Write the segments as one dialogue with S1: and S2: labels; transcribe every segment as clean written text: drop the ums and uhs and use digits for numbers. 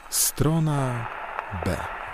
S1: Strona B.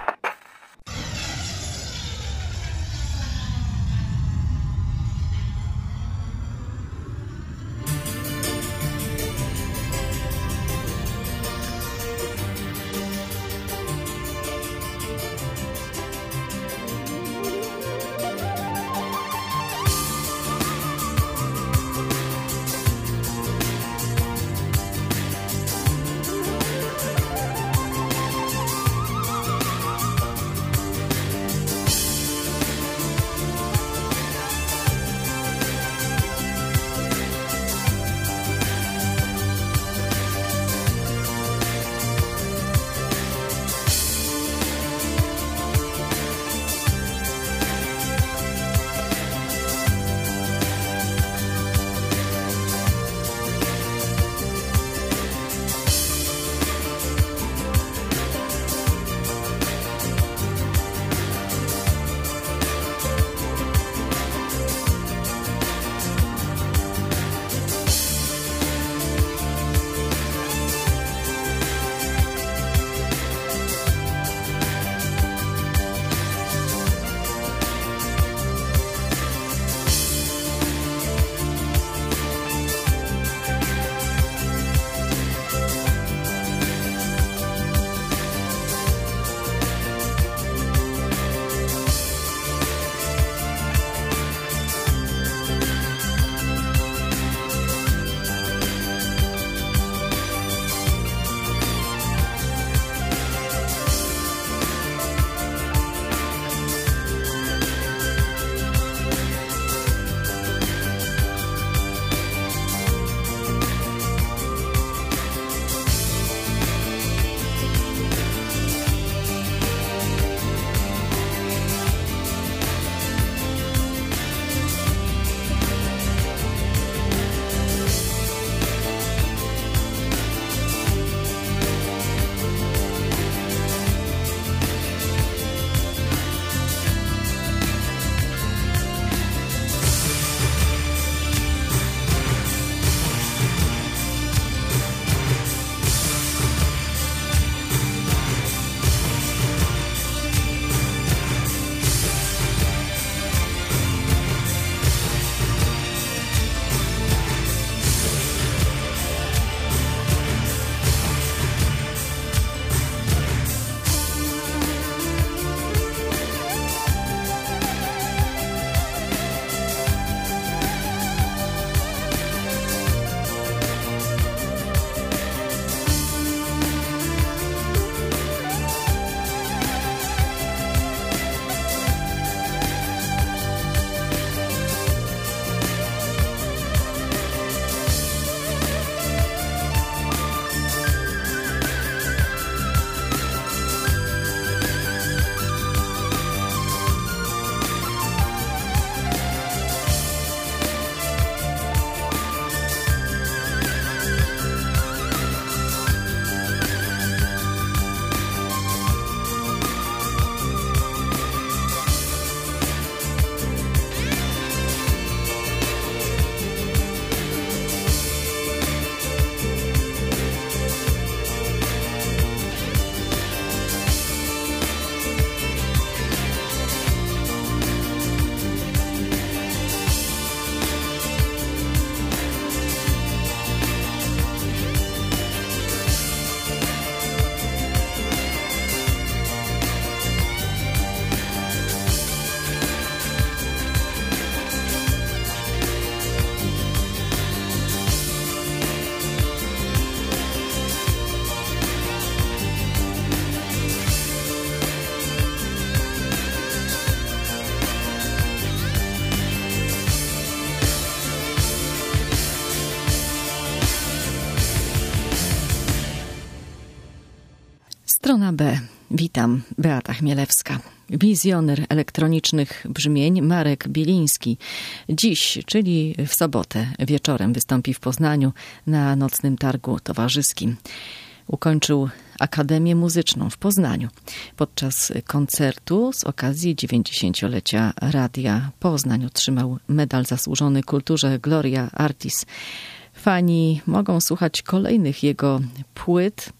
S2: Strona B. Witam, Beata Chmielewska. Wizjoner elektronicznych brzmień Marek Biliński. Dziś, czyli w sobotę wieczorem wystąpi w Poznaniu na nocnym targu towarzyskim. Ukończył Akademię Muzyczną w Poznaniu. Podczas koncertu z okazji 90-lecia Radia Poznań otrzymał medal zasłużony kulturze Gloria Artis. Fani mogą słuchać kolejnych jego płyt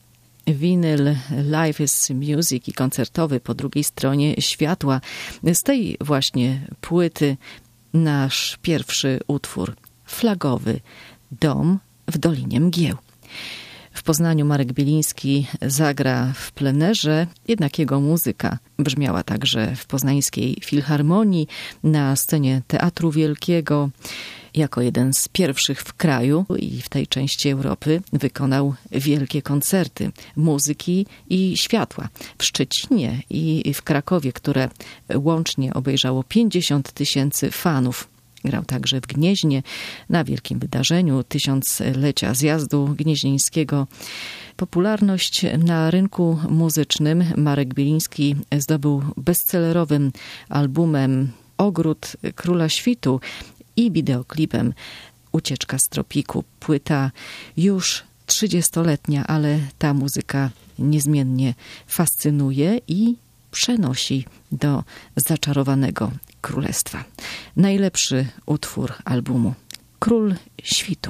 S2: winyl Life is Music i koncertowy po drugiej stronie światła. Z tej właśnie płyty nasz pierwszy utwór flagowy Dom w Dolinie Mgieł. W Poznaniu Marek Biliński zagra w plenerze, jednak jego muzyka brzmiała także w poznańskiej Filharmonii, na scenie Teatru Wielkiego. Jako jeden z pierwszych w kraju i w tej części Europy wykonał wielkie koncerty muzyki i światła w Szczecinie i w Krakowie, które łącznie obejrzało 50 000 fanów. Grał także w Gnieźnie na wielkim wydarzeniu tysiąclecia zjazdu gnieźnieńskiego. Popularność na rynku muzycznym Marek Biliński zdobył bestsellerowym albumem Ogród Króla Świtu i wideoklipem Ucieczka z tropiku. Płyta już 30-letnia, ale ta muzyka niezmiennie fascynuje i przenosi do zaczarowanego królestwa. Najlepszy utwór albumu Król Świtu.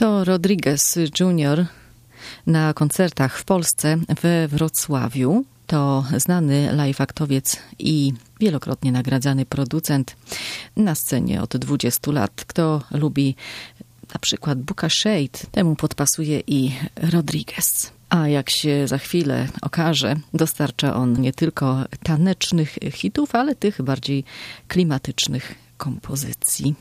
S2: To Rodriguez Jr. na koncertach w Polsce we Wrocławiu. To znany live-aktowiec i wielokrotnie nagradzany producent na scenie od 20 lat. Kto lubi na przykład Booka Shade, temu podpasuje i Rodriguez. A jak się za chwilę okaże, dostarcza on nie tylko tanecznych hitów, ale tych bardziej klimatycznych kompozycji.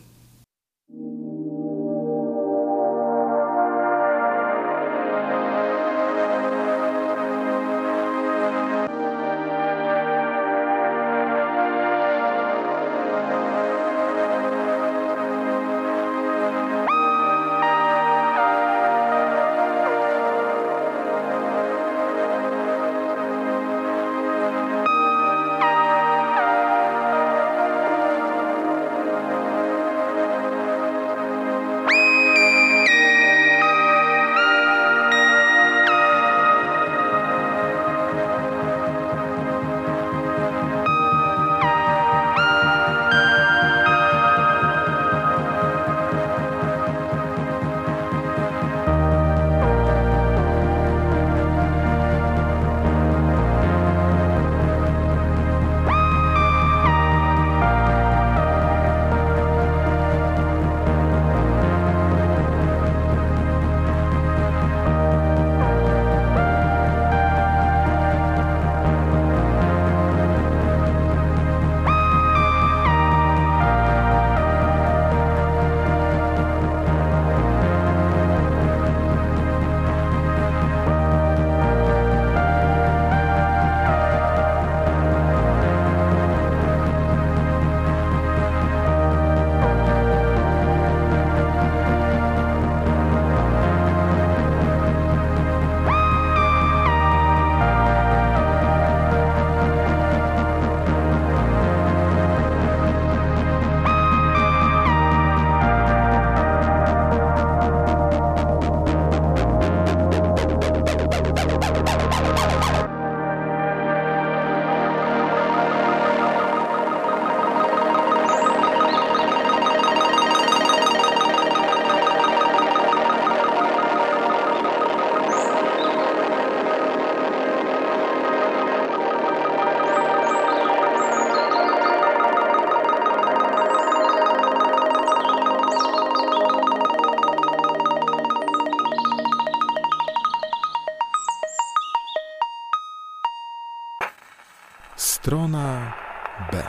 S1: Strona B.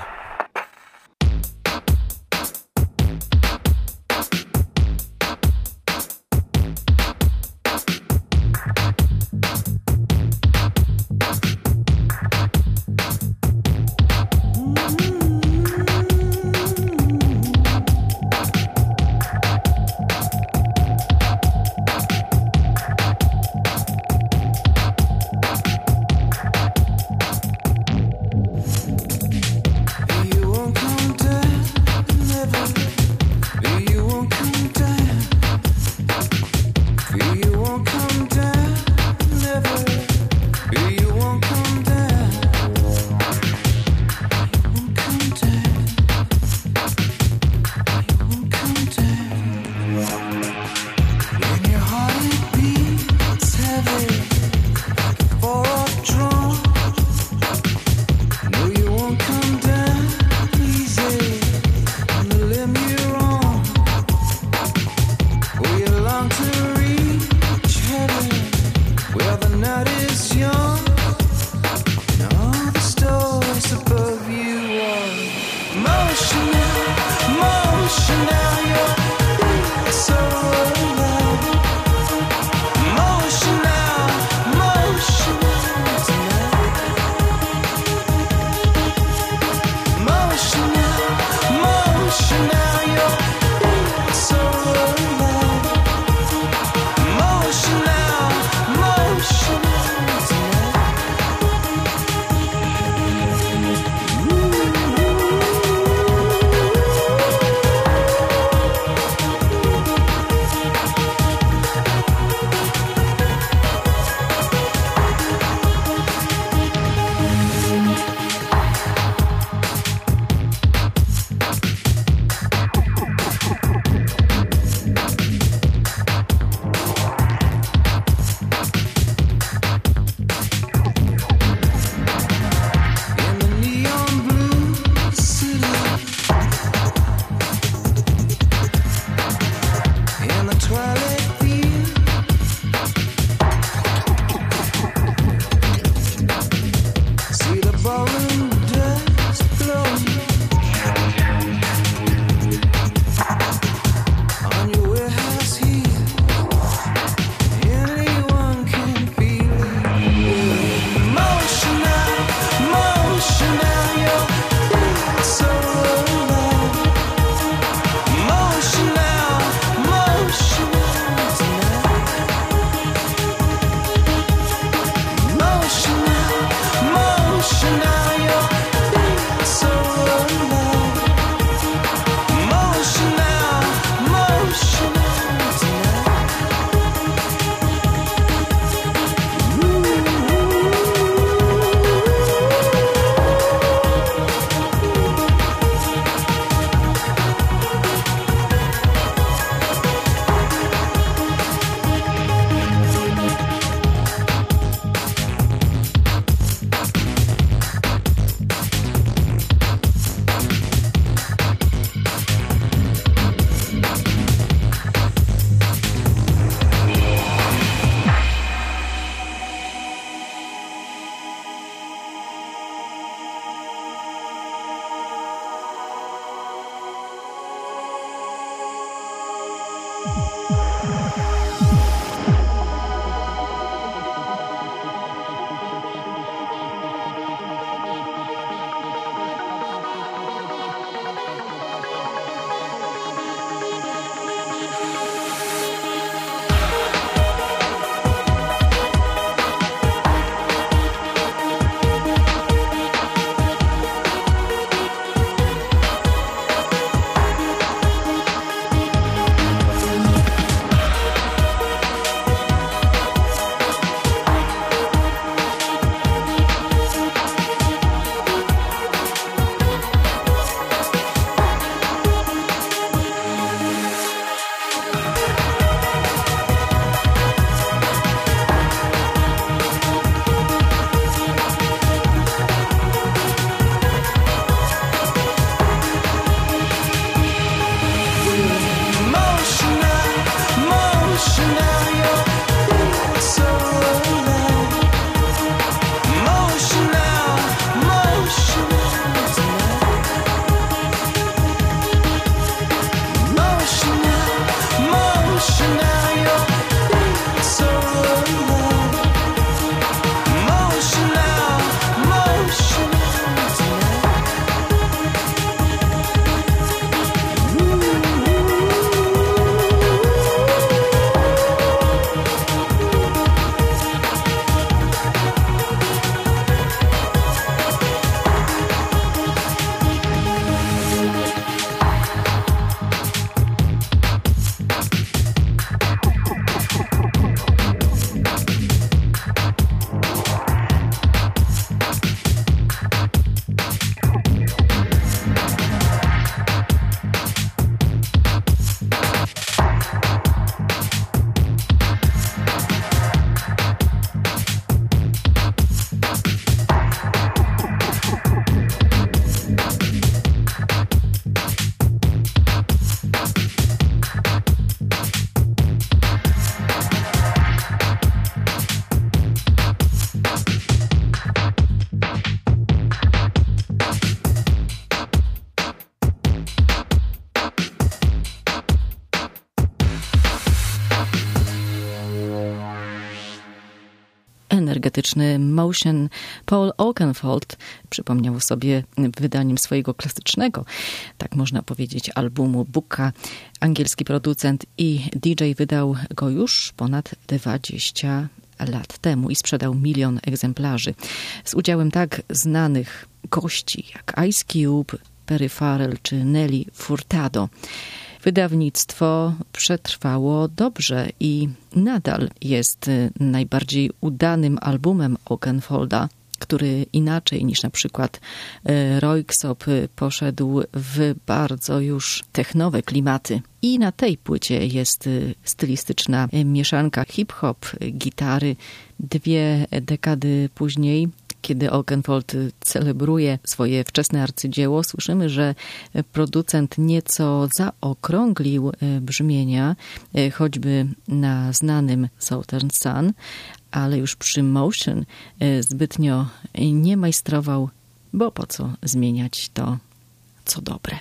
S2: energetyczny Motion Paul Oakenfold przypomniał sobie wydaniem swojego klasycznego, tak można powiedzieć, albumu Booka. Angielski producent i DJ wydał go już ponad 20 lat temu i sprzedał 1 000 000 egzemplarzy. Z udziałem tak znanych gości jak Ice Cube, Perry Farrell czy Nelly Furtado. Wydawnictwo przetrwało dobrze i nadal jest najbardziej udanym albumem Oakenfolda, który inaczej niż na przykład Röyksopp poszedł w bardzo już technowe klimaty. I na tej płycie jest stylistyczna mieszanka hip-hop, gitary. 2 dekady później, kiedy Oakenfold celebruje swoje wczesne arcydzieło, słyszymy, że producent nieco zaokrąglił brzmienia, choćby na znanym Southern Sun, ale już przy Motion zbytnio nie majstrował, bo po co zmieniać to, co dobre.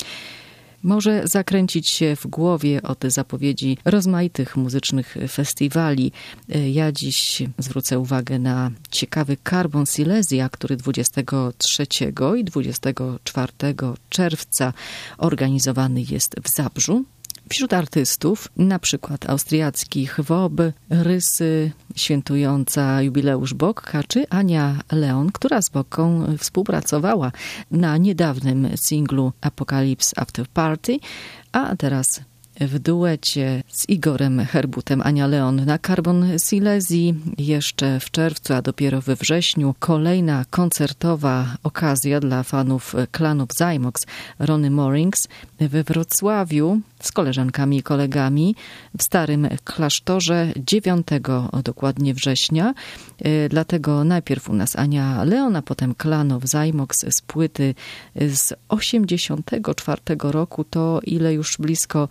S2: Może zakręcić się w głowie od zapowiedzi rozmaitych muzycznych festiwali. Ja dziś zwrócę uwagę na ciekawy Carbon Silesia, który 23 i 24 czerwca organizowany jest w Zabrzu. Wśród artystów, na przykład austriacki Chwob, Rysy, świętująca jubileusz Bokka, czy Ania Leon, która z Bokką współpracowała na niedawnym singlu Apocalypse After Party, a teraz w duecie z Igorem Herbutem Ania Leon na Carbon Silesii jeszcze w czerwcu, a dopiero we wrześniu kolejna koncertowa okazja dla fanów klanów Zymox, Ronny Morings we Wrocławiu z koleżankami i kolegami w Starym Klasztorze 9 dokładnie września. Dlatego najpierw u nas Ania Leon, a potem klanów Zymox z płyty z 84 roku. To ile już blisko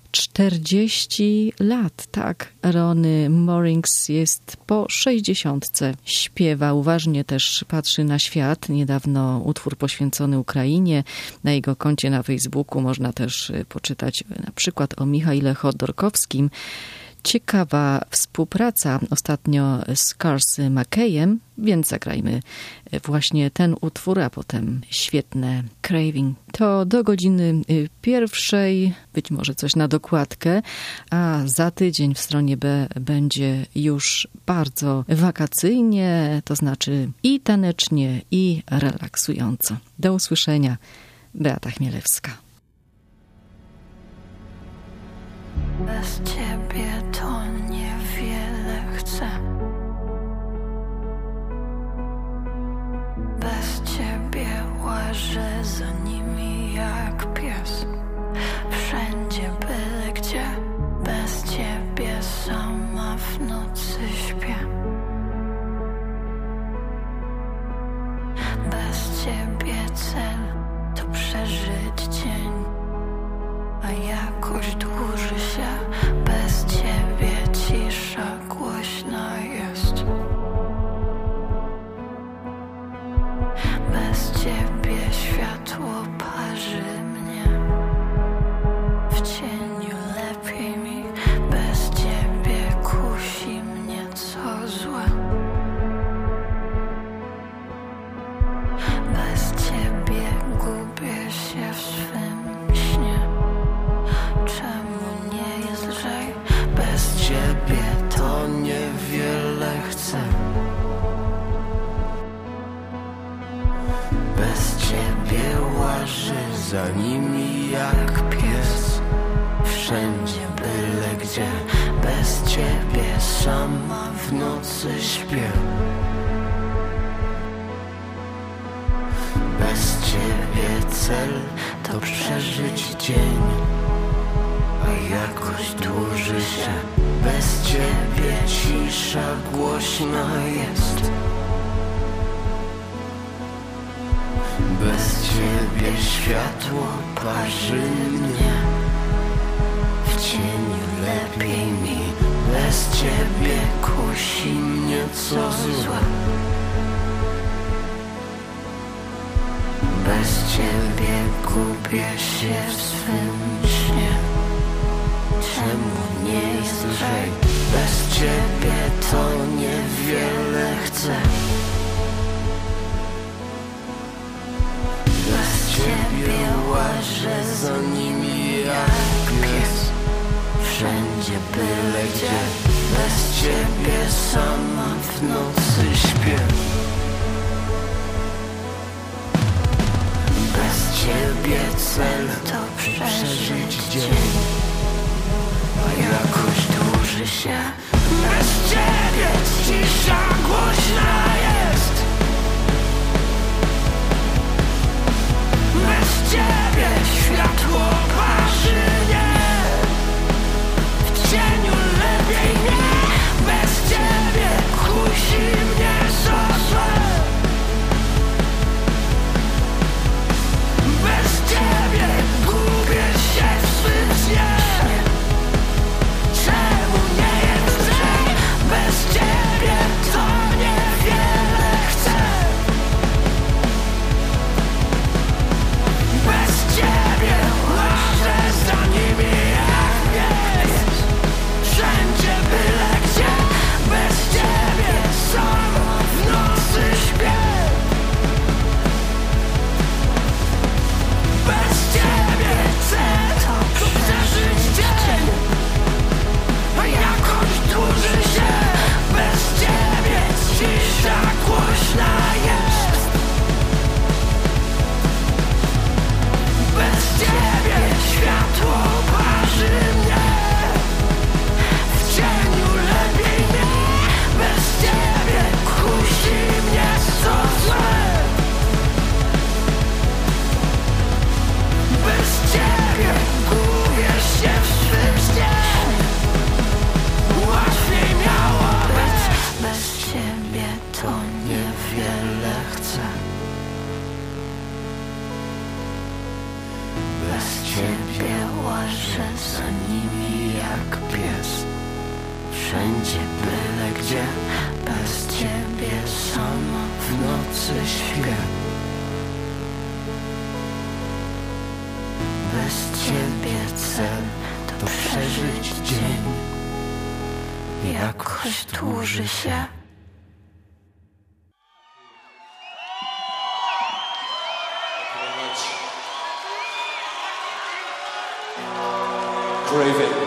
S2: 40 lat, tak. Ronny Morings jest po 60. Śpiewa, uważnie też patrzy na świat. Niedawno utwór poświęcony Ukrainie. Na jego koncie na Facebooku można też poczytać na przykład o Michaile Chodorkowskim. Ciekawa współpraca ostatnio z Cars McKayem, więc zagrajmy właśnie ten utwór, a potem świetne Craving. To do godziny 1, być może coś na dokładkę, a za tydzień w stronie B będzie już bardzo wakacyjnie, to znaczy i tanecznie, i relaksująco. Do usłyszenia. Beata Chmielewska.
S3: Bez ciebie to niewiele chcę. Bez ciebie łażę za nimi jak pies. Wszędzie, byle gdzie. Bez ciebie sama w nocy śpię. Bez ciebie cel to przeżyć dzień, a jakoś dłuży się. Bez ciebie cisza głośna jest. Bez ciebie światło parzy mnie. W cieniu lepiej mi. Bez ciebie kusi mnie co złe. Bez ciebie gubię się w swym śnie. Czemu nie jest lżej? Bez ciebie to niewiele chcę. Bez ciebie łażę za nimi jak pies. Wszędzie, byle gdzie. Bez ciebie sama w nocy śpię. Bez ciebie cel to przeżyć dzień, a jakoś dłuży się. Bez ciebie cisza głośna jest. Bez ciebie światło parzy mnie. W cieniu lepiej mi. Bez ciebie kusi mnie co złe. Bez ciebie gubię się w swym śnie. Czemu nie jest lżej? Bez ciebie to niewiele chcę. wszędzie, byle gdzie. Bez ciebie sama w nocy śpię. Bez ciebie cel to przeżyć dzień, a jakoś dłuży się. Bez ciebie cisza głośna jest. Bez ciebie światło parzy nie. W cieniu lepiej nie. Bez ciebie kusi mnie zosłe. Bez ciebie gubię się w swym śnie. Czemu nie jest dzień? Bez ciebie to niewiele chcę. Bez ciebie łażę za nimi jak wiesz. Wszędzie byle gdzie. Bez ciebie sama w nocy śpię. Bez ciebie chcę to przeżyć dzień, a jakoś dłuży się. Bez ciebie cisza głośna jest. Bez ciebie światło parzy mnie. W cieniu lepiej nie. Bez ciebie kusi mnie co złe. Bez ciebie gubię się w swym śnie. Łatwiej miało być. Bez ciebie to niewiele chcę. Bez ciebie łażę za nimi jak pies. Wszędzie byle gdzie. Bez ciebie sama w nocy śpię. Bez ciebie cel to przeżyć dzień, jakoś dłuży się.
S4: Brave.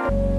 S3: Thank